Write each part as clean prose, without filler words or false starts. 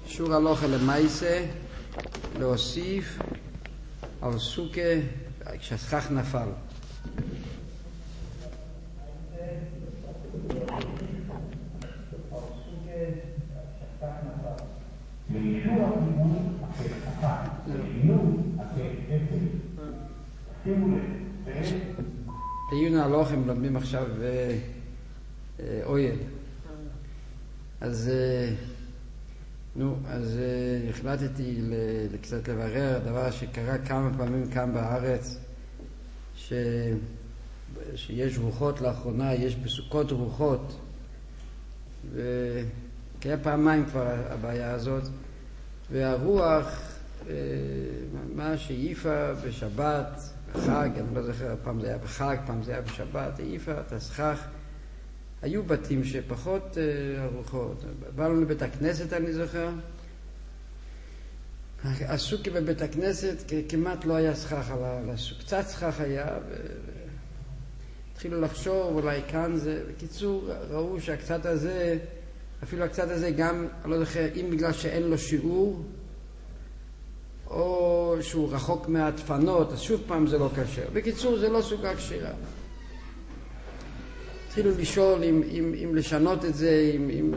שור הלוכה למייסה, להוסיף על סוכה כשהסכך נפל. בעיון ההלוך הם לומדים עכשיו אויל. אז החלטתי קצת לברר דבר שקרה כמה פעמים כאן בארץ, שיש רוחות לאחרונה, יש בסוכות רוחות, וכהיה פעמיים כבר הבעיה הזאת, והרוח מה שהעיפה בשבת, בחג, אני לא זוכר, פעם זה היה בחג, פעם זה היה בשבת, העיפה את הסכך. היו בתים שפחות הרוחות. באנו לבית הכנסת, אני זוכר, הסוכה בבית הכנסת כמעט לא היה סכך על הסוכה, קצת סכך היה, התחילו לחשוב אולי כאן זה, בקיצור ראו שהקצת הזה, אפילו הקצת הזה גם, אני לא זוכר, אם בגלל שאין לו שיעור או שהוא רחוק מהדפנות, אז שוב פעם זה לא קשר. בקיצור זה לא סוכה קשירה. התחילו לשאול אם לשנות את זה,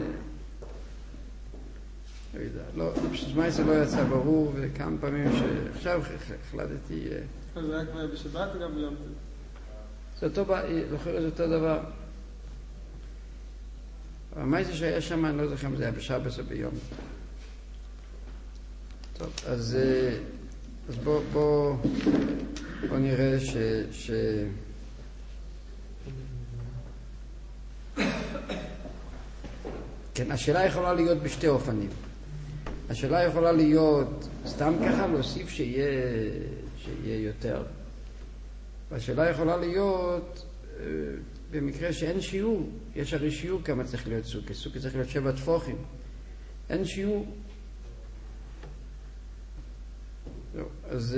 לא יודע, לא, פשוט זה לא יצא ברור, וכמה פעמים שעכשיו החלטתי... זה היה כבר בשבת או גם ביום? זה אותו דבר. מה זה שהיה שם, אני לא זוכר אם זה היה בשבת או ביום. טוב, אז בוא נראה כן, השאלה יכולה להיות בשתי אופנים. השאלה יכולה להיות סתם ככה להוסיף שיהיה יותר. והשאלה יכולה להיות במקרה שאין שיעור. יש הרי שיעור כמה צריך להיות סוכה. סוכה צריך להיות 7 טפוחים. אין שיעור. אז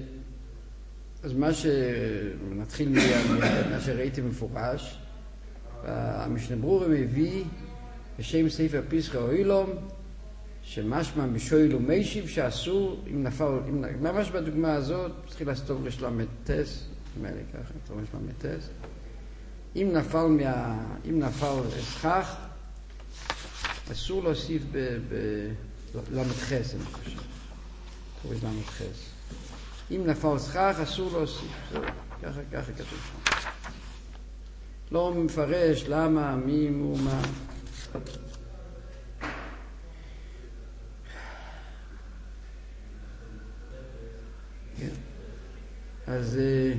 מה שנתחיל מה שראיתי מפורש, המשנה ברורה מביא בשם ספר פסחא אוילום, שמשמע משויל ומיישיב שאסור, אם נפל, ממש בדוגמה הזאת, צריך לכתוב לשלמתס, נדמה לי ככה, לכתוב לשלמתס, אם נפל סכך, אסור להוסיף למתחס, אני חושב. קוראים למתחס. אם נפל סכך, אסור להוסיף. ככה כתוב שם. לא מפרש למה, מי, מו, מה. כן. אז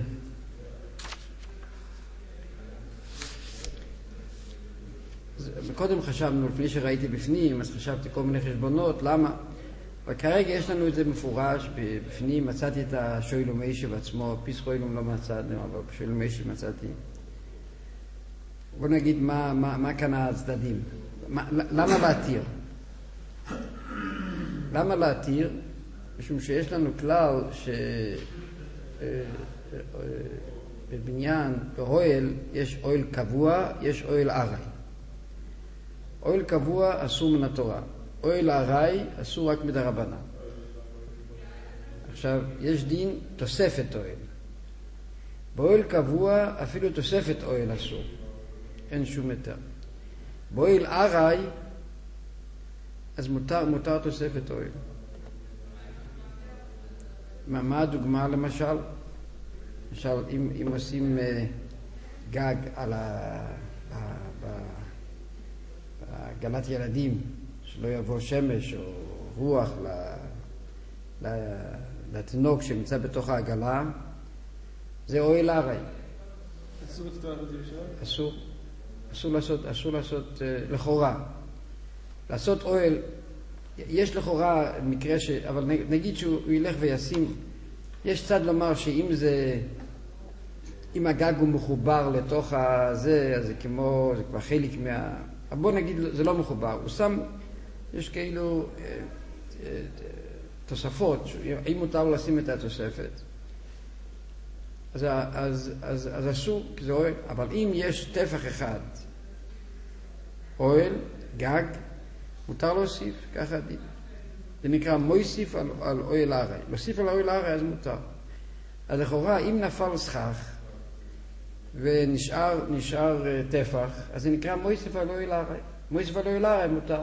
קודם חשבנו, לפני שראיתי בפנים, אז חשבתי כל מיני חשבונות, למה? וכרגע יש לנו את זה מפורש, בפנים מצאתי את השויל ומיישיב עצמו, פסחא אוילום לא מצאתי, אבל שויל ומיישיב מצאתי. בוא נגיד מה כאן הצדדים. למה להתיר? למה להתיר? משום שיש לנו כלל שבבניין, באוהל, יש אוהל קבוע, יש אוהל ארעי. אוהל קבוע אסור מן התורה. אוהל ארעי אסור רק מדרבנן. עכשיו, יש דין תוספת אוהל. באוהל קבוע אפילו תוספת אוהל אסור. אין שום היתר. באוהל ארעי אז מותר תוספת אוהל. מה הדוגמה למשל? למשל, אם עושים גג על גלת ילדים, שלא יבוא שמש או רוח לתינוק שנמצא בתוך העגלה, זה אוהל ארעי. אסור לפתוח את זה בשבת? אסור לעשות לכאורה. לעשות אוהל, יש לכאורה מקרה אבל נגיד שהוא ילך וישים, יש צד לומר שאם אם הגג הוא מחובר לתוך הזה, אז זה כמו, זה כבר חלק אבל בוא נגיד זה לא מחובר, הוא שם, יש כאילו תוספות, אם מותר לשים את התוספת, אז אסור, כי זה אוהל, אבל אם יש טפח אחד, אוהל, גג, מותר להוסיף, ככה דין. זה נקרא מויסיף על אוהל הארעי. להוסיף על אוהל הארעי אז מותר. אז לכאורה, אם נפל סכך ונשאר טפח, אז זה נקרא מויסיף על אוהל הארעי. מויסיף על אוהל הארעי מותר.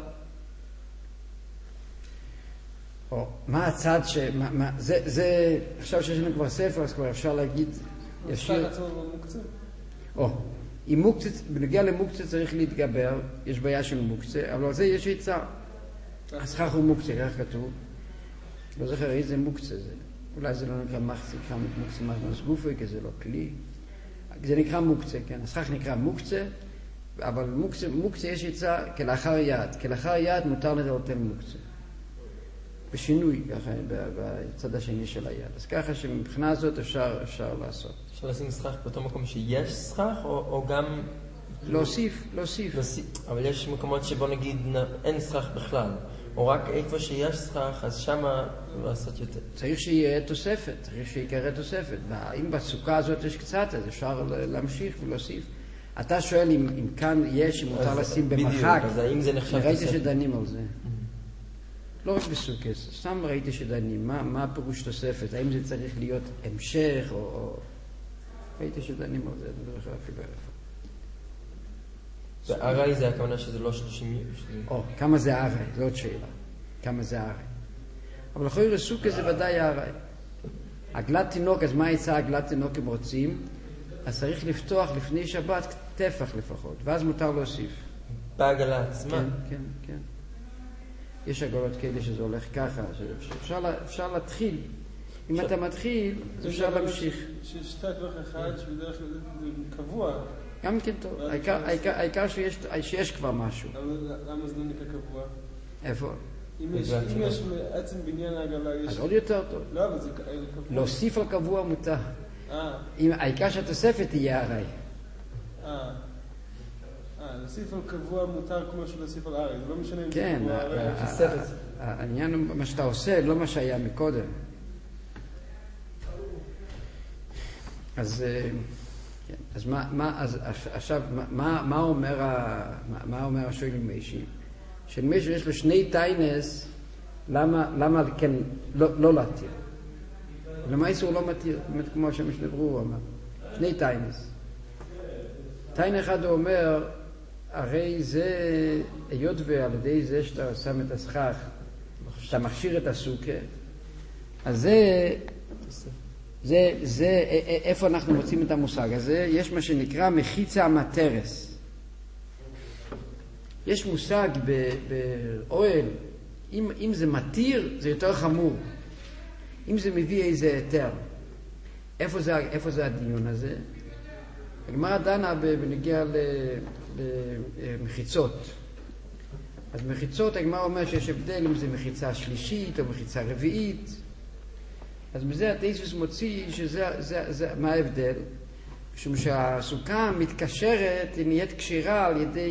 מה הצד זה, עכשיו שיש לנו כבר ספר, אז כבר אפשר להגיד ישיר. הסכך עצמו מוקצה. אם מוקצה, בנוגע למוקצה צריך להתגבר, יש בעיה של מוקצה, אבל על זה יש עצה. הסכך הוא מוקצה, כך כתוב. לא זוכר איזה מוקצה זה. אולי זה לא נקרא מחצה, נקרא מוקצה מחמס גופי, כי זה לא כלי. זה נקרא מוקצה, כן? הסכך נקרא מוקצה, אבל מוקצה יש עצה כלאחר יד. כלאחר יד מותר לטלטל מוקצה. בשינוי, ככה, בצד השני של היד. אז ככה שמבחינה הזאת אפשר לעשות. אפשר לשים סכך באותו מקום שיש סכך, או גם... להוסיף. אבל יש מקומות שבו נגיד אין סכך בכלל, או רק איפה שיש סכך, אז שמה לעשות יותר. צריך שיהיה תוספת, צריך שיקרה תוספת. אם בסוכה הזאת יש קצת, אז אפשר להמשיך ולהוסיף. אתה שואל אם כאן יש, אם מותר לשים במרחק. אז האם זה נחשב תוספת? ראיתי שדנים על זה. לא רק בסוכס, סתם ראיתי שדנים, מה הפירוש תוספת? האם זה צריך להיות המשך, או... ראיתי שדנים על זה, אני לא יכול אפילו איפה. והארעי זה הכוונה שזה לא 30 יום. כמה זה הארעי? זו עוד שאלה. כמה זה הארעי? אבל לכל רסוקס זה ודאי הארעי. עגלת תינוק, אז מה יצא עגלת תינוק אם רוצים? אז צריך לפתוח לפני שבת טפח לפחות, ואז מותר להוסיף. בעגלה עצמה? כן. יש עגלות כאלה שזה הולך ככה, שאפשר להתחיל. אם אתה מתחיל, אפשר להמשיך. ששתי טווח אחד שבדרך כלל קבוע. גם כן טוב. העיקר שיש כבר משהו. למה זה לא נקרא קבוע? איפה? אם יש עצם בניין העגלה, יש... אז עוד יותר טוב. לא, אבל זה קבוע. להוסיף על קבוע מותר. העיקר שהתוספת תהיה ארעי. להוסיף על קבוע מותר כמו שלהוסיף על ארעי. זה לא משנה אם כן, זה קבוע. העניין הוא מה שאתה עושה, לא מה שהיה מקודם. אז עכשיו, מה אומר השואל מיישי? שמיישי יש לו שני טיינס, למה כן לא להתיר? למה איסור לא מתיר? באמת כמו שמשנה ברור הוא אמר. שני טיינס. טיין אחד הוא אומר, הרי זה, היות ועל ידי זה שאתה שם את הסכך, שאתה מכשיר את הסוכה, אז זה, איפה אנחנו מוצאים את המושג הזה? יש מה שנקרא מחיצה מטרס. יש מושג באוהל, אם זה מתיר, זה יותר חמור. אם זה מביא איזה היתר. איפה זה הדיון הזה? הגמרא דנה בנגיע למחיצות. אז מחיצות, הגמרא אומר שיש הבדל אם זה מחיצה שלישית או מחיצה רביעית. אז מזה התייסוס מוציא שזה מה ההבדל? משום שהסוכה מתקשרת, היא נהיית קשירה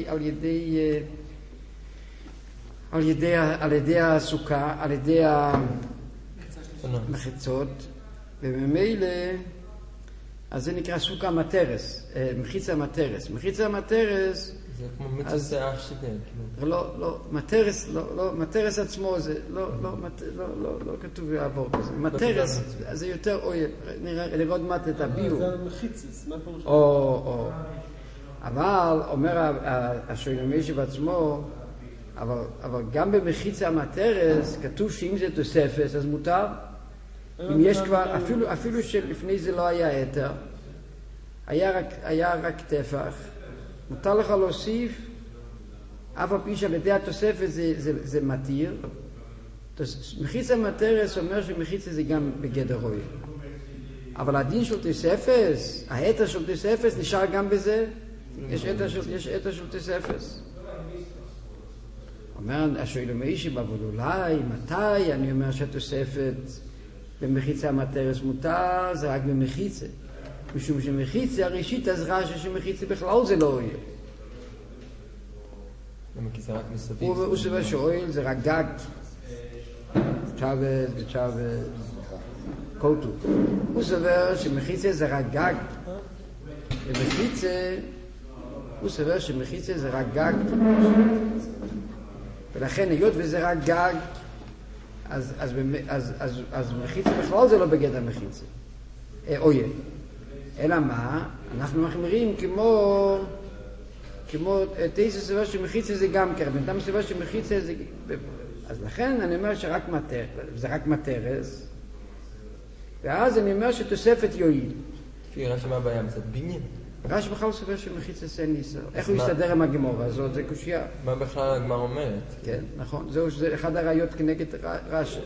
על ידי הסוכה, על ידי המחיצות, ובמילא, אז זה נקרא סוכה מטרס, מחיצה מטרס. מחיצה מטרס... זה כמו מיצה שיער שדל. לא, מטרס עצמו זה, לא כתוב יעבור כזה. מטרס, זה יותר אוהב, נראה עוד מעט את הביור. זה מחיצס, מה פירוש? אבל, אומר השואל מיישי בעצמו, אבל גם במחיצה המטרס, כתוב שאם זה תוספת, אז מותר. אם יש כבר, אפילו שלפני זה לא היה היתר, היה רק טפח, מותר לך להוסיף, אף על פי שעל ידי התוספת זה מתיר. מחיצה מטרס אומר שמחיצה זה גם בגדר אוהל. אבל הדין של תוספת, ההתר של תוספת נשאר גם בזה. יש התר של תוספת. אומר השואל מיישי, אבל אולי, מתי אני אומר שהתוספת במחיצה מטרס מותר, זה רק במחיצה. משום שמחיצה הראשית אז רש"י שמחיצה בכלל זה לא אוהל. למה כי זה רק מסביב? הוא סובר שאוהל זה רק גג. צ'אב קוטו. הוא סובר שמחיצה זה רק גג. הוא סובר שמחיצה זה רק גג. ולכן היות וזה רק גג, אז מחיצה בכלל זה לא בגדר מחיצה. אויל. אלא מה? אנחנו מחמירים כמו תייסס סבר שמחיצה זה גם ככה. בינתיים סבר שמחיצה זה... אז לכן אני אומר זה רק מטרס. ואז אני אומר שתוספת יועיל. לפי רש"י מה הבעיה? זה בניין. רש"י בכלל סובר שמחיצה אין ניסר. איך הוא יסתדר עם הגמורה הזאת? זה קושייה. מה בכלל הגמרא אומרת? כן, נכון. זה אחד הראיות כנגד רש"י.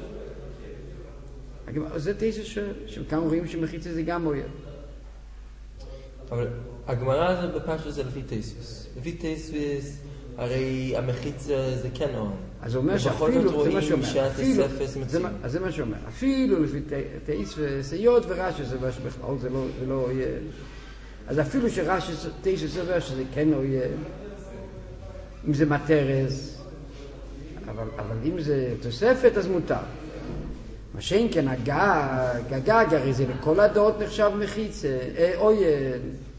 זה תייסס שכאן רואים שמחיצה זה גם אויל. אבל הגמרא הזאת בפשט זה לפי תייסס. לפי תייסס הרי המחיצה זה כן און. אז הוא אומר שאפילו, זה מה שאומר, אז זה מה שאומר, אפילו לפי תייסס היות ורש"י זה בכלל זה לא יהיה. אז אפילו שרש"י תייסס אומר שזה כן לא יהיה, אם זה מטרס, אבל אם זה תוספת אז מותר. מה שאין כן הגג, הרי זה לכל הדעות נחשב מחיצה, אויל.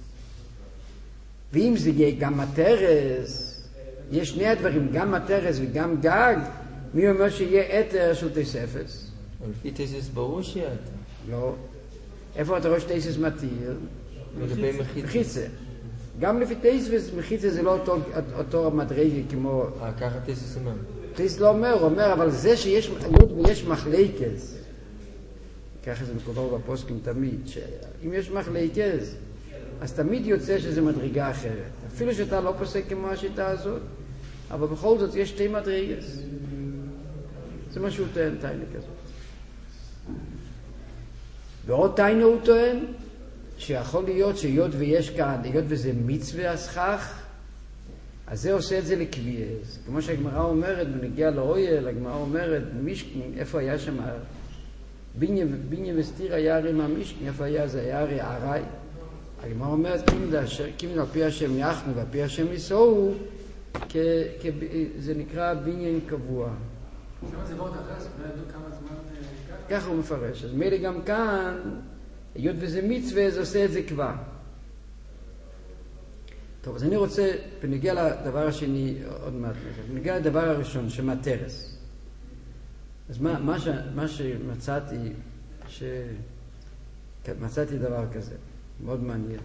ואם זה יהיה גם מטרס, יש שני הדברים, גם מטרס וגם גג, מי אומר שיהיה אתר של תוספת? לפי תייסס ברור שיהיה אתר. לא. איפה אתה רואה שתייסס מתיר? לגבי מחיצה. גם לפי תייסס, מחיצה זה לא אותו מדרגה כמו... ככה תייסס אומר. תייסס לא אומר, הוא אומר, אבל זה שיש היות ויש מחלקס, ככה זה מקובל בפוסקים תמיד, שאם יש מחלקס, אז תמיד יוצא שזה מדרגה אחרת. אפילו שאתה לא פוסק כמו השיטה הזאת, אבל בכל זאת יש שתי מדרגס. זה מה שהוא טוען, טיינה כזאת. ועוד טיינה הוא טוען, שיכול להיות שהיות ויש כאן, היות וזה מצווה הסכך, אז זה עושה את זה לקביעס. כמו שהגמרא אומרת, בנגיע לאויל, הגמרא אומרת, מישקין, איפה היה שם? ביניה וסתיר היה הרי מהמישקין, איפה היה? זה היה הרי ערי. הגמרא אומרת, קימד על פי השם יחנו ועל פי השם יישאו, זה נקרא בניין קבוע. שם זה ועוד אחרי, אז לא ידעו כמה זמן... ככה הוא מפרש. אז מילא גם כאן, היות וזה מצווה, זה עושה את זה כבר. טוב, אז אני רוצה, בנגיע לדבר השני, עוד מעט, בנגיע לדבר הראשון, שמטרס. אז מה שמצאתי, מצאתי דבר כזה, מאוד מעניין.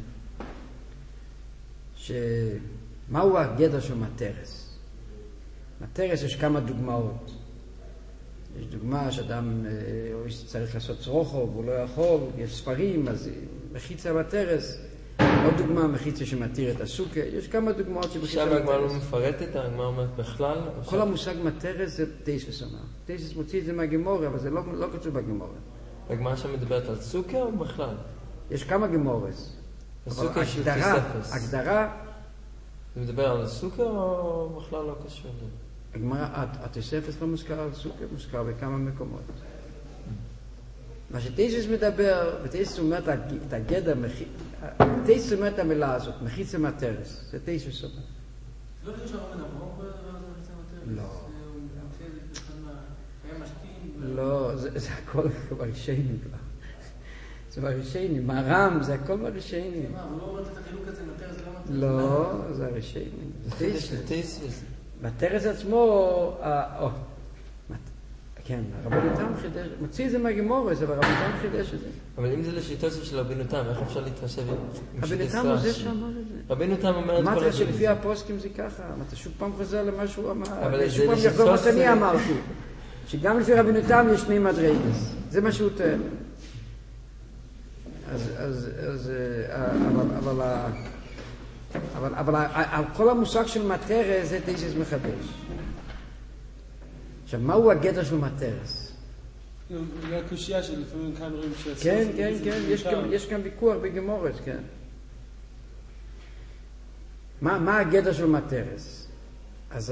מהו הגדר של מטרס? מטרס יש כמה דוגמאות. יש דוגמה שאדם צריך לעשות צרוכו והוא לא יכול, יש ספרים, אז מחיצה מטרס. עוד דוגמה, מחיצה שמתיר את הסוכה. יש כמה דוגמאות שבחיצה מטרס. שם הגמרא לא מפרטת, הגמרא אומרת בכלל? כל המושג מטרס זה תייסס אומר. תייסס מוציא את זה מהגמורה, אבל זה לא כתוב בגמורה. הגמרא שם מדברת על סוכה או בכלל? יש כמה גמורס. הסוכה של תוספס. הגדרה... זה מדבר על סוכה או בכלל לא קשור? הגמרא, התוספס לא מוזכר על סוכה, מוזכר בכמה מקומות. מה שתייסס מדבר, ותייסס אומר את הגדר, תייסס אומר את המילה הזאת, מחיצה מטרס, זה תייסס אומר. לא חושב שהרבן אברהם פה לדבר הזה מחיצה מטרס? לא. הוא מוצא את זה היה משתין? לא, זה הכל בראשני כבר. זה בראשני, מהר"ם, זה הכל בראשני. מה, הוא לא אומר את החילוק הזה, מטרס זה לא מטרס? לא, זה הראשני. זה תייסס. מטרס עצמו, כן, רבנו תם חידש, מוציא את זה מהגמורס, אבל רבנו תם חידש את זה. אבל אם זה לשיטות של רבנו תם, איך אפשר להתחשב עם רבנו תם הוא זה שאמר את זה. רבנו תם אומר את כל אמרת שלפי הפוסקים זה ככה, אתה שוב פעם חוזר למה שהוא אמר, שוב פעם יחזור מה שאני אמרתי, שגם לפי רבנו תם יש שני מדרגס, זה מה שהוא טוען. אבל על כל המושג של מטרס זה תייסס מחדש. עכשיו, מהו הגדר של מטרס? זה הקושייה שלפעמים כאן רואים שהסוף... כן, יש כאן ויכוח בגמורת, כן. מה הגדר של מטרס? אז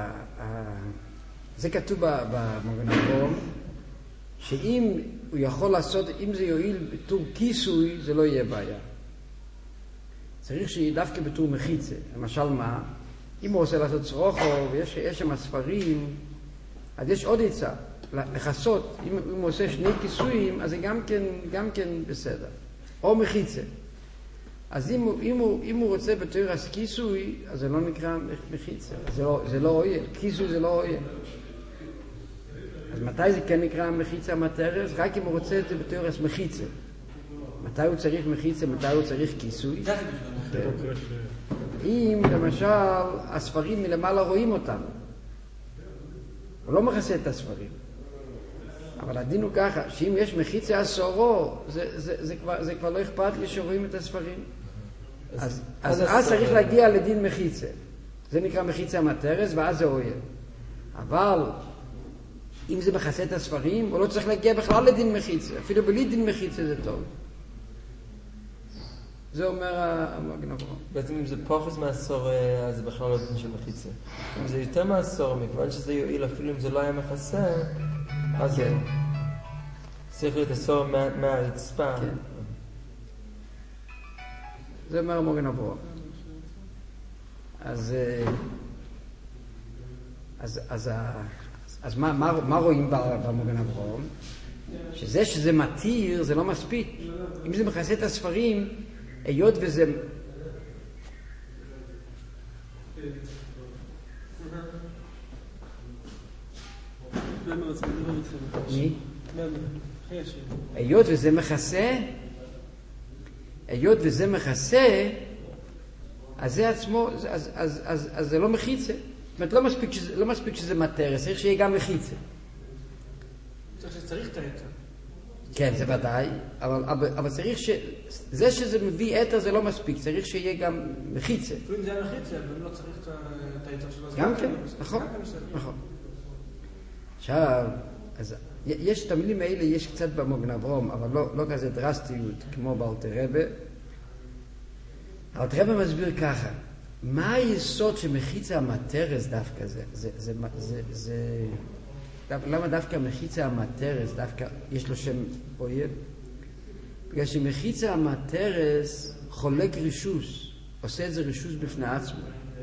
זה כתוב במגן אברהם, שאם הוא יכול לעשות, אם זה יועיל בתור כיסוי, זה לא יהיה בעיה. צריך שיהיה דווקא בתור מחיצה. למשל מה? אם הוא רוצה לעשות צרוכו ויש שם ספרים, אז יש עוד עצה, לחסות. אם הוא עושה שני כיסויים, אז זה גם כן בסדר. או מחיצה. אז אם הוא רוצה בתור כיסוי, אז זה לא נקרא מחיצה. זה לא אויל. כיסוי זה לא אויל. אז מתי זה כן נקרא מחיצה מטרס? רק אם הוא רוצה את זה בתיאורס מחיצה. מתי הוא צריך מחיצה, מתי הוא צריך כיסוי? כן. אם למשל הספרים מלמעלה רואים אותם, הוא לא מכסה את הספרים. אבל הדין הוא ככה, שאם יש מחיצה אסורו, זה כבר לא אכפת לי שרואים את הספרים. אז צריך להגיע לדין מחיצה. זה נקרא מחיצה מטרס, ואז זה אוהל. אבל אם זה מכסה את הספרים, הוא לא צריך להגיע בכלל לדין מחיצה. אפילו בלי דין מחיצה זה טוב. זה אומר המגן אברהם. בעצם אם זה פחות מהעשור, אז זה בכלל לא דין של מחיצה. אם זה יותר מהעשור, מכיוון שזה יועיל, אפילו אם זה לא היה מכסה, אז כן. צריך להיות עשור מהרצפה. כן. זה אומר המגן אברהם. אז מה רואים במגן אברהם? שזה מתיר, זה לא מספיק. אם זה מכסה את הספרים, היות וזה... היות וזה מכסה, אז זה עצמו, אז זה לא מחיצה. זאת אומרת, לא מספיק שזה מטרס, צריך שיהיה גם מחיצה. צריך את היתר. כן, זה ודאי, אבל צריך זה שזה מביא יתר זה לא מספיק, צריך שיהיה גם מחיצה. אם זה היה מחיצה, אבל לא צריך את היתר שלו. גם כן, נכון. עכשיו, אז יש את המילים האלה, יש קצת במגן אברהם, אבל לא כזה דרסטיות כמו באלתר רבי. אלתר רבי מסביר ככה, מה היסוד שמחיצה המטרס דווקא זה למה דווקא מחיצה המטרס, דווקא יש לו שם אויב? בגלל שמחיצה המטרס חולק רישוס, עושה את זה רישוס בפני עצמו.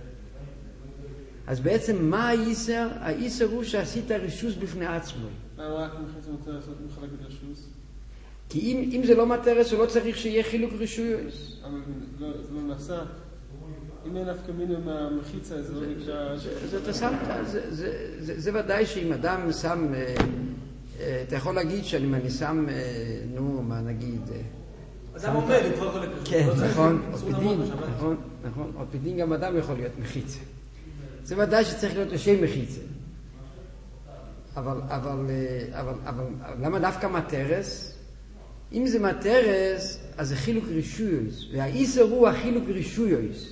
אז בעצם מה האיסר? האיסר הוא שעשית רישוס בפני עצמו. למה רק מחיצה המטרס מחלק את רישוס? כי אם זה לא מטרס, הוא לא צריך שיהיה חילוק רישוס. אבל זה לא נעשה. אם אין אף כמינו מהמחיצה, זה לא נקרא... אתה שמת, זה ודאי שאם אדם שם, אתה יכול להגיד שאם אני שם, מה נגיד... אדם עומד, הוא כבר חולק. כן, נכון, עוד פדין גם אדם יכול להיות מחיצה. זה ודאי שצריך להיות לשם מחיצה. אבל למה דווקא מטרס? אם זה מטרס, אז זה חילוק רישויוס, והאיסר הוא החילוק רישויוס.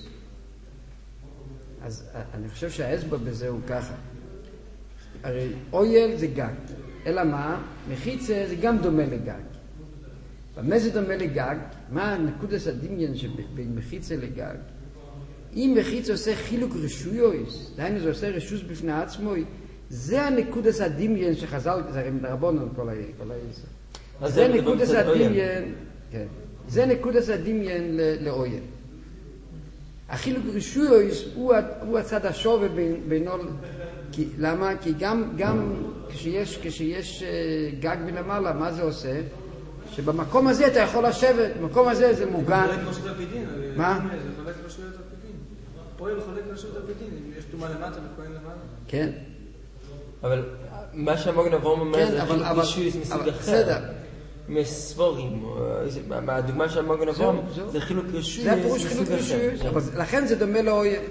אז אני חושב שההסבר בזה הוא ככה. הרי אויל זה גג. אלא מה? מחיצה זה גם דומה לגג. במה זה דומה לגג? מה נקודת הדמיין שבין מחיצה לגג? אם מחיצה עושה חילוק רישויוס, דהיינו זה עושה רישוס בפני עצמו, זה הנקודת הדמיין שחז"ל, זה הרי מדרבנן כל היסוד. זה נקודת הדמיין, כן. זה נקודת הדמיין לאויל. החילוק רישויוס הוא הצד השווה בינו, למה? כי גם כשיש גג מלמעלה, מה זה עושה? שבמקום הזה אתה יכול לשבת, במקום הזה זה מוגן. זה חולק רשות הפדין. מה? זה חולק רשות הפדין. פועל חולק רשות הפדין, אם יש תומה למטה וכהן למעלה. כן. אבל מה שהמגן אברהם אומר זה חילוק רישויוס מסוג אחר. מסבורים, הדוגמה של המגן אברהם זה חילוק רישויוס. זה הפירוש חילוק רישויוס, לכן זה דומה לאויב.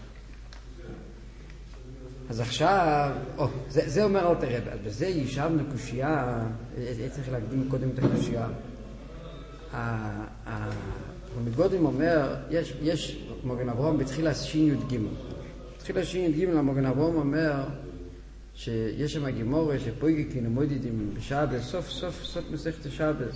אז עכשיו, זה אומר אלתר רבי, אז בזה ישבנו קושייה, צריך להקדים קודם את הקושייה. המגודים אומר, יש מגן אברהם בתחילה שי"ג. בתחילה שי"ג המגן אברהם אומר שיש שם גימורה שפויגקין ומוידידים בשבת, סוף מסכת השבת.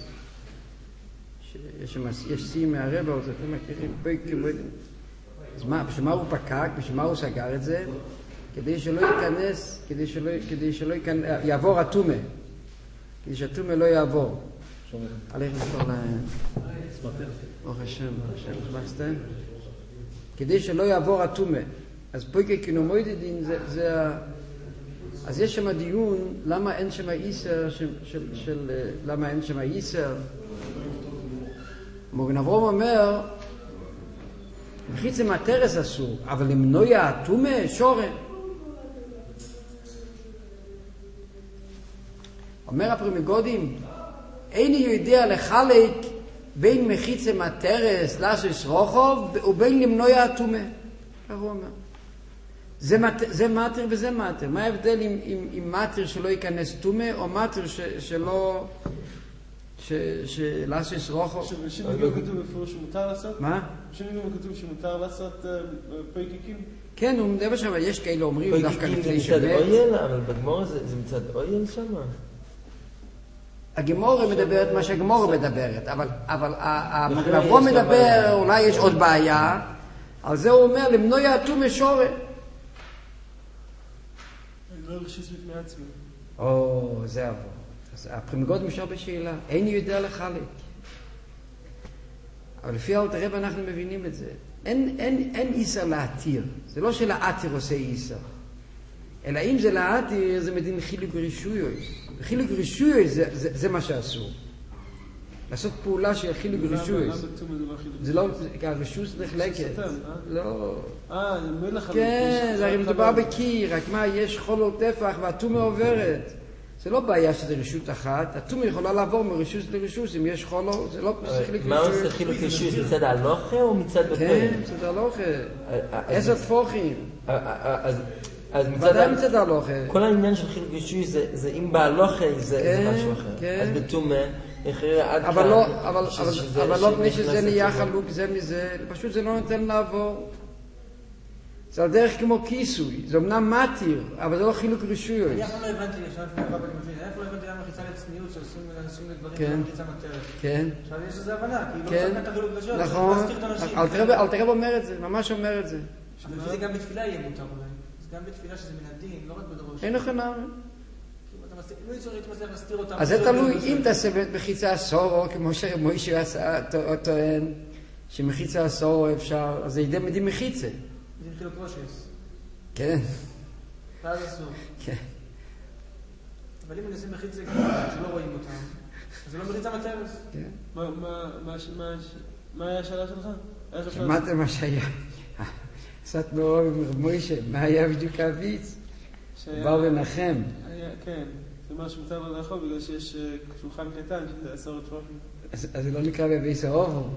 יש שיא מהרבא, אז אתם מכירים, פויגקין ומוידידים. אז בשביל מה הוא פקק, בשביל מה הוא סגר את זה? כדי שלא ייכנס, כדי שלא יעבור התומה. כדי שהתומה לא יעבור. עליך לכל אורך השם, שבחסתם. כדי שלא יעבור התומה. אז פויגקין ומוידידים זה אז יש שם דיון למה אין שם איסר למה אין שם איסר. מגן אברהם אומר מחיצה מטרס אסור, אבל למנוע התומה שורן. אומר הפרימיגודים, איני יודע לחלק בין מחיצה מטרס לאסוס רוחוב ובין למנוע התומה. כך הוא אומר. זה מטר וזה מטר. מה ההבדל עם מטר שלא ייכנס תומה או מטר שלא... שלאסוס רוחוב? בשביל לא כתוב בפירוש שמותר לעשות? מה? בשביל לא כתוב שמותר לעשות פויקיקים? כן, הוא מדבר שם, יש כאלה אומרים דווקא לפני שמת. מצד אויל, אבל בגמור זה מצד אויל שם? הגמור מדברת מה שהגמור מדברת, אבל המגנבו מדבר, אולי יש עוד בעיה, על זה הוא אומר, למנוע התומה שורה. לא רשיס בפני עצמי. זה עבור. אז הפרימיגוד משאר בשאלה, אין יודע לחלק. אבל לפי האלתר רב אנחנו מבינים את זה. אין איסר להתיר. זה לא שלהתיר עושה איסר. אלא אם זה להתיר, זה מדין חילוק רישוי. חילוק רישוי זה מה שעשו. לעשות פעולה של חילוק רישוי. זה לא, הרישוי זה נחלקת. לא. כן, זה הרי מדובר בקיר, רק מה, יש חול טפח והתומה עוברת. זה לא בעיה שזה רשות אחת, התומה יכולה לעבור מרשות לרשות, אם יש חולו, זה לא חילוק רישוי. מה עושה חילוק רישוי? מצד הלוכה או מצד בטוין? כן, מצד הלוכה. 10 טפוחים. אז מצד הלוכה. כל העניין של חילוק רישוי זה אם בהלוכה זה משהו אחר. אז בתומה, אבל לא פני שזה נהיה חלוק זה מזה, פשוט זה לא נותן לעבור. זה על דרך כמו כיסוי, זה אמנם מתיר, אבל זה לא חילוק רישוי. אני אף לא הבנתי, איפה לא הבנתי למה מחיצה לצניעות שעושים לאנשים לדברים של מחיצה מטרת. כן. עכשיו יש לזה הבנה, כי לא צריך את החילוק רישוי, נכון, אלתר רב אומר את זה, ממש אומר את זה. אבל זה גם בתפילה יהיה מותר אולי. זה גם בתפילה שזה מן הדין, לא רק בדרוש. אין לך נאמר. לא הייתי מצליח להסתיר אותם. אז זה תלוי אם תעשה מחיצה עשור, כמו שמוישה טוען, שמחיצה עשור אפשר, אז זה ידי מדי מחיצה. זה חילוק רושס. כן. ואז אסור. כן. אבל אם נשים מחיצה שלא רואים אותם, אז זה לא מחיצה מטרס. כן. מה היה השאלה שלך? שמעתם מה שהיה. קצת מאוד עם מוישה, מה היה בדיוק האביץ? באו לנחם. כן, זה מה שמותר לו לאכול בגלל שיש שולחן קטן שזה 10 טפוחים. אז זה לא נקרא בביס האובו.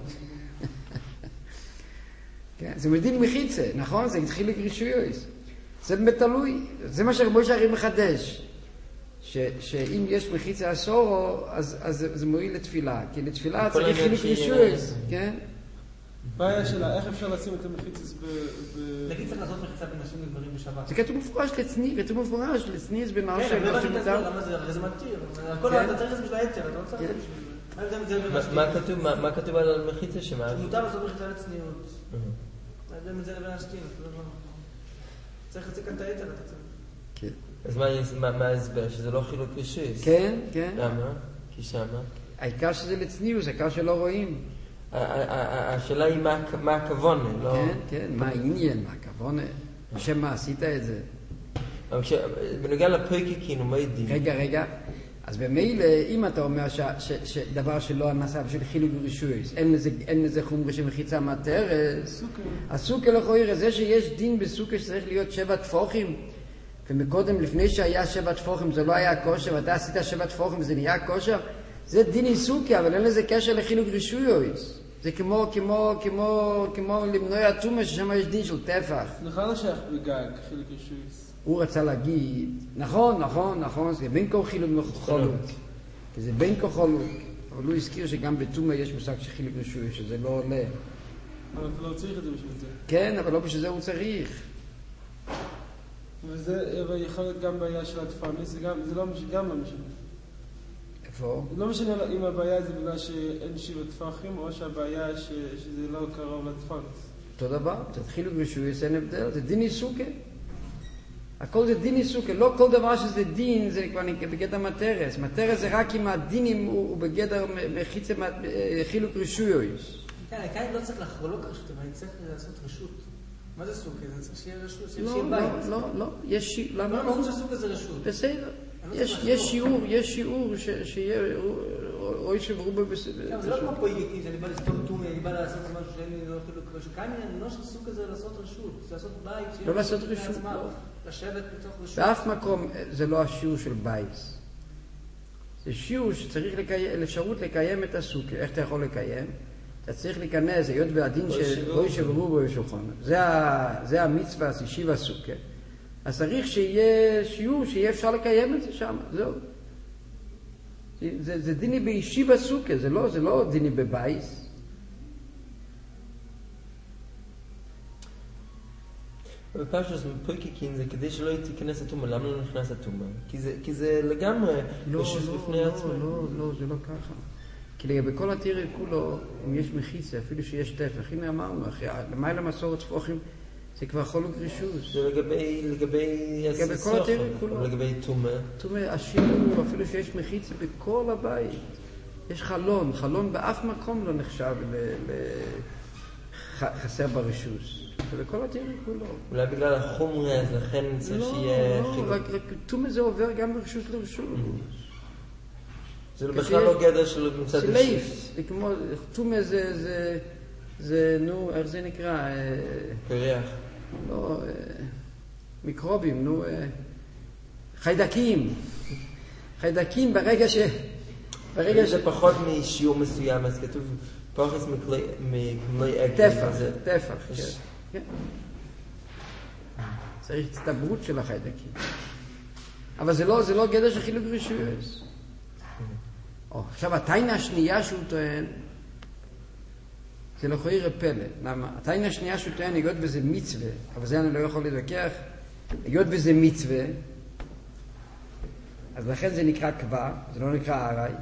זה מדין מחיצה, נכון? זה התחיל לגרישויוס. זה באמת תלוי. זה מה שמוישה הרי מחדש. שאם יש מחיצה אסורו, אז זה מועיל לתפילה. כי לתפילה צריך חילוק גרישויוס. כן? בעיה שלה, איך אפשר לשים את המחיצה נגיד צריך לעשות מחיצה בין נשים לגברים בשבת. זה כתוב מפורש לצני, כתוב מפורש לצני זה בנאו של נשים מותר. למה זה? הרי זה מתיר. הכל אתה צריך את זה בשביל היתר, אתה לא צריך את זה בשביל... מה כתוב על מחיצה שמה? שמותר לעשות מחיצה לצניעות. ההבדל את זה לבין השתים, צריך לצאת כאן את היתר, אתה צריך. אז מה ההסבר? שזה לא חילוק רישוי? כן, כן. למה? כי שמה? העיקר שזה לצניעות, העיקר שלא רואים. השאלה היא מה הכוונה, לא... כן, כן, מה העניין, מה הכוונה? בשם מה עשית את זה? בנוגע לפויקיקין, הוא מה ידין? רגע. אז במילא, אם אתה אומר שדבר שלא נעשה בשביל חילוק רישוי, אין לזה חומרי שמחיצה מטרס, הסוכה לכאורה, זה שיש דין בסוכה שצריך להיות 7 טפוחים, ומקודם לפני שהיה 7 טפוחים זה לא היה כושר, ואתה עשית 7 טפוחים וזה נהיה כושר, זה דין איסוקי, אבל אין לזה קשר לחילוק רישוי. זה כמו למנוע התומה ששם יש דין של טפח. נכון לא שייך בגג חילוק רישוי. הוא רצה להגיד, נכון, זה בין כה חילוק חולות. כי זה בין כה חולות. אבל הוא הזכיר שגם בתומה יש מושג של חילוק רישוי, שזה לא עולה. אבל אתה לא צריך את זה בשביל זה. כן, אבל לא בשביל זה הוא צריך. וזה יכול להיות גם בעיה של התפרנס, זה גם לא משנה. איפה? לא משנה אם הבעיה זה בגלל שאין 7 טפחים, או שהבעיה שזה לא קרוב לתפרנס. אותו דבר, תתחילו רישוי, אין הבדל, זה דין איסוקה. הכל זה דין איסוקה, לא כל דבר שזה דין זה כבר בגדר מטרס. מטרס זה רק אם הדינים הוא בגדר מחיצה חילוק רישוי. כן, כאן לא צריך לחלוק רשות, אבל אני צריך לעשות רשות. מה זה סוכה? זה צריך שיהיה רשות, שיהיה בית. לא, יש שיעור. למה? לא חושב שסוכה זה רשות. בסדר. יש שיעור שיהיה אוי שברו בסדר. זה לא כמו פה איגי, שאני בא לסתום תומי, אני בא לעשות משהו שאין לי לא חילוק רשות. כאן אני לא שסוכה זה לעשות רשות, זה לעשות בית. לא לעשות רשות, לשבת בתוך רשות. באף מקום זה לא השיעור של בייס. זה שיעור שצריך אפשרות לקיים את הסוכה. איך אתה יכול לקיים? אתה צריך להיכנס, היות והדין שבו ישברו בו ישולחון. זה המצווה, שישיבה סוכה. אז צריך שיהיה שיעור, שיהיה אפשר לקיים את זה שם. זהו. זה דיני בישיבה סוכה, זה לא דיני בבייס. בפרשת פרקיקין זה כדי שלא תיכנס התומה. למה לא נכנס התומה? כי זה לגמרי רשות בפני עצמו. לא, זה לא ככה. כי לגבי כל התירה כולו, אם יש מחיצה, אפילו שיש טפח, הנה אמרנו, למעלה מסורת תפוחים, זה כבר חולוק רישוס. זה לגבי כל התירה כולו. לגבי תומה. תומה, השיעור, אפילו שיש מחיצה בכל הבית. יש חלון באף מקום לא נחשב חסר ברישוס. ובכל התירה כולו. אולי בגלל החומרה, אז לכן צריך שיהיה חילוק. לא, רק תומה זה עובר גם מרשות לרשות. זה בכלל לא גדר של מצד סלייף, כמו, תומה זה, נו, איך זה נקרא? קריח. לא, מיקרובים, נו, חיידקים. חיידקים ברגע זה פחות משיעור מסוים, אז כתוב פרחס מכלי עגל. טפח, כן. צריך הצטברות של החיידקים. אבל זה לא גדר של חילוק רישוס. עכשיו, הטיינה השנייה שהוא טוען, זה לא יכול להיות פלא. למה? הטיינה השנייה שהוא טוען, היות וזה מצווה, אבל זה אני לא יכול להתווכח, היות וזה מצווה, אז לכן זה נקרא קבע, זה לא נקרא ערי.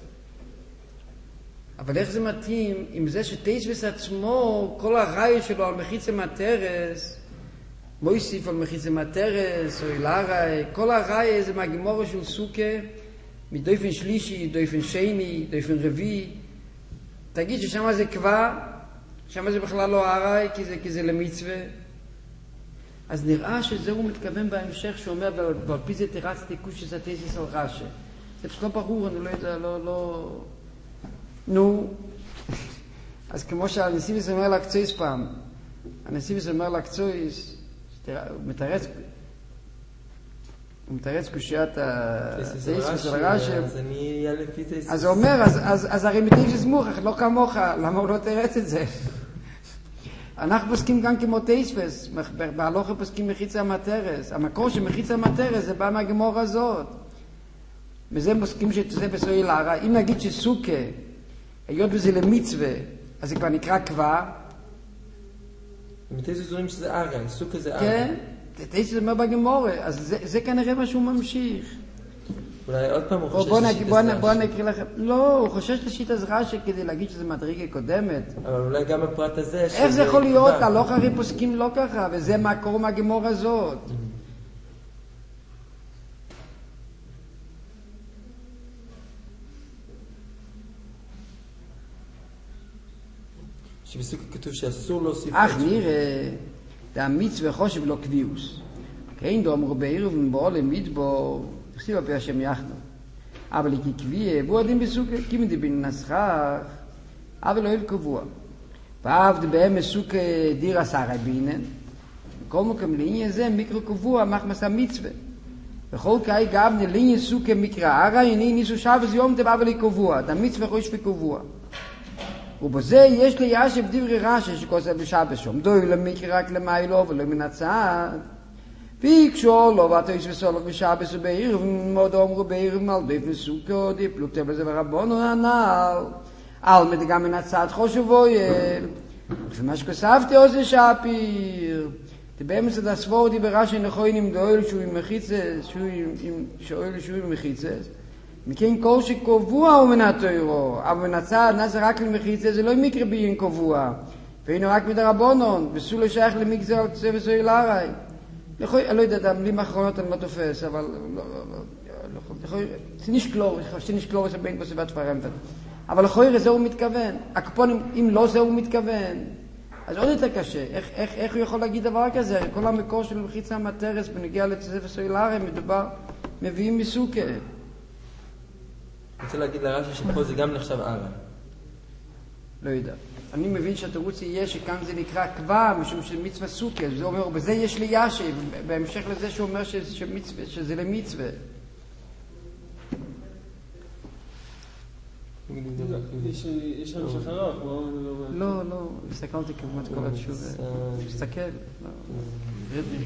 אבל איך זה מתאים עם זה שטייסבס עצמו, כל הראי שלו על מחיצה מהטרס, מויסיף על מחיצה מהטרס, או אילארי, כל הראי זה מהגמורה של סוכה, מדויפן שלישי, דויפן שני, דויפן רביעי. תגיד ששם זה קבע, שם זה בכלל לא ערי, כי זה למצווה. אז נראה שזה הוא מתכוון בהמשך, שאומר, ועל פי זה תרצתי קושס התייסס על רש"י. זה פשוט לא ברור, אני לא יודע, לא... נו, אז כמו שהנסיביס אומר לקצויס פעם, הנסיביס אומר לקצויס, הוא מתרץ קושיית התייסס של רש"י, אז הוא אומר, אז הרי מתייסס מוכח, לא כמוך, למה הוא לא תרץ את זה? אנחנו פוסקים גם כמו תייסס, בהלוכה פוסקים מחיצה המטרס, המקור של מחיצה המטרס זה בא מהגמור הזאת, וזה פוסקים שזה בסויל הרע. אם נגיד שסוכה, היות וזה למצווה, אז זה כבר נקרא קבע. מתייסס אומרים שזה ארן, סוכה זה ארן. כן, תייסס אומר בגמורה, אז זה כנראה מה שהוא ממשיך. אולי עוד פעם הוא חושש לשיטת רש"י. בוא נקריא לכם. לא, הוא חושש לשיטת רש"י כדי להגיד שזה מדרגה קודמת. אבל אולי גם הפרט הזה... איך זה יכול להיות? הלוך הרי פוסקים לא ככה, וזה מקור מהגמור הזאת. שבסוכה כתוב שאסור להוסיף... אך נראה, המצווה חושב לא קביעוס. כן דאמרו בערב ובעולם מדבור, תכתיב על פי השם יחדו. אבל כקביעה, והוא עדים בסוכה, כימי דבין נסחך, אבל לא יהיה קבוע. ועבד בהם מסוכה דיר עשרה בינן, כל מקום לעניין זה מקרא קבוע, מחמס המצווה. וכל כאי גבנה לעניין סוכה מקרא ערה, הנה ניסו שבס יום טבע אבל קבוע, המצווה חושב קבוע. ובזה יש לישב דברי רש"י שכוסף בשבס שום, דוי למקרא רק למיילו ולא מן הצד. ויקשו לו ואתויס וסולך בשבס ובערב, מאוד אמרו בערב מלדף נסוכו, דיפלוק תבל זה ורבונו הנעל, על מדגם מן הצד חושב אויל, ומה שכוספתי עושה שפיר, תבאמס את הסבור דיברה שנכוי נמדויל שהוא עם מחיצס, שהוא עם מחיצס, מכן כל שקובוע הוא מן התוירו, אבל מן הצד נעשה רק למחיצס, זה לא מקרה ביין קובוע, והיינו רק מדרבונון, וסולו שייך למגזר על צבע סויל הרי. אני לא יודע, המילים האחרונות אני לא תופס, אבל זה נשקלור זה בין בסביבת פרמפת. אבל לכוי זה הוא מתכוון. הקפונים, אם לא זה הוא מתכוון, אז עוד יותר קשה. איך הוא יכול להגיד דבר כזה? כל המקור של מחיצה המטרס בנגיע לצבע סויל הרי מדובר, מביאים מסוכה. אני רוצה להגיד לרש"י שפה זה גם נחשב ערה. לא יודע. אני מבין שהתירוץ יהיה שכאן זה נקרא קבע, משום שמצווה סוכה. זה אומר, בזה יש לי ישי, בהמשך לזה שהוא אומר שזה למצווה. יש שם שחרח, לא, הסתכלתי כמעט כל התשובה. תסתכל.